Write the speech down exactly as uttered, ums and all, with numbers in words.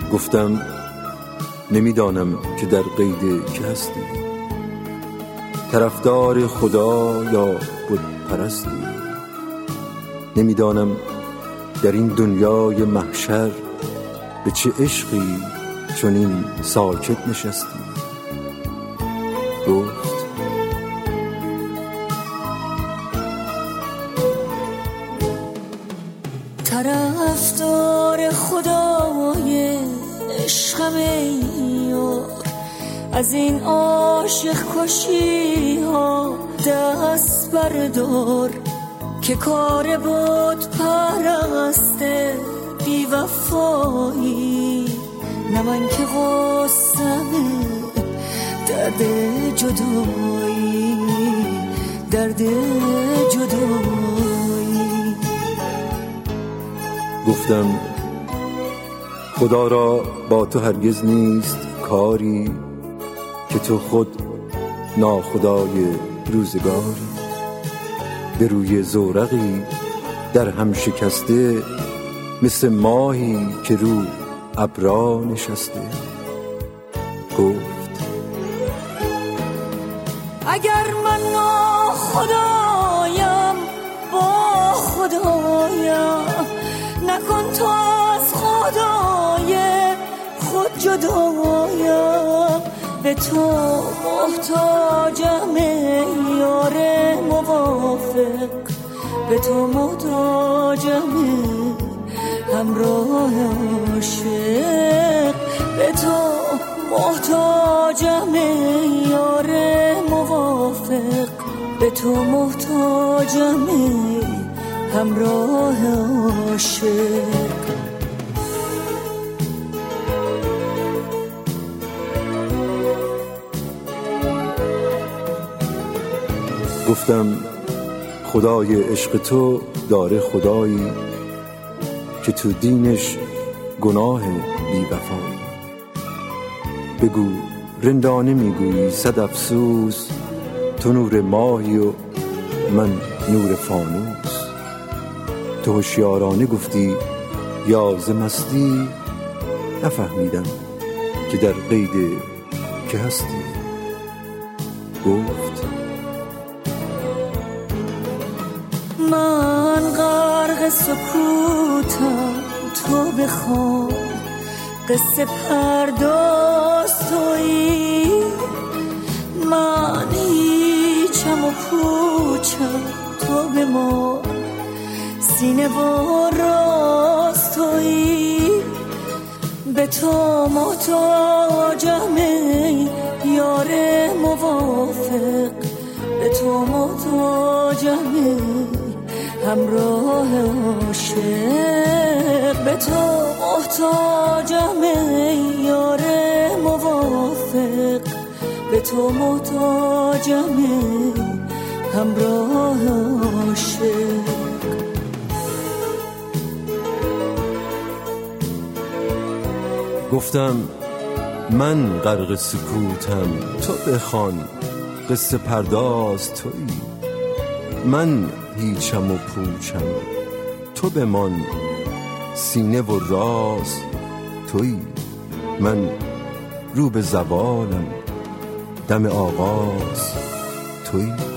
گفتم نمیدانم که در قید که هستی، طرفدار خدا یا بت پرستی. نمیدانم در این دنیای محشر به چه عشقی چنین ساکت نشستی. گفت طرفدار خدای عشقم ای یار، از این عاشق کشی ها دست بردار، که کار بود پرسته بی وفایی، نه من که غصه‌مه درد جدایی، درد جدایی. گفتم خدا را با تو هرگز نیست کاری، که تو خود ناخدای روزگاری. به روی زورقی در هم شکسته، مثل ماهی که رو ابرا نشسته. گفت اگر من ناخدایم با خدایم، نکن تو از خدای خود جدایم. به تو محتاجم یار موافق، به تو محتاجم همراه عاشق، به تو محتاجم یار موافق، به تو محتاجم همراه عاشق. گفتم خدای عشق تو داره خدایی، که تو دینش گناه بی وفایی. بگو رندانه میگویی صد افسوس، تو نور ماهی و من نور فانوس. تو هوشیارانه گفتی یا ز مستی، نفهمیدم که در قید که هستی. گفت من غرق سکوتم، تو بخوان قصه پرداز تویی. من هیچم و پوچم، تو بمان سینه و راست تویی. به تو محتاجم یار موافق، به تو محتاجم همراه عاشق، به تو محتاجم یار موافق، به تو محتاجم همراه عاشق. گفتم من غرق سکوتم، تو بخوان قصه پرداز تویی. من هیچم و پوچم، تو بمان سینه و راز تویی. من رو به زوالم، دم آغاز تویی.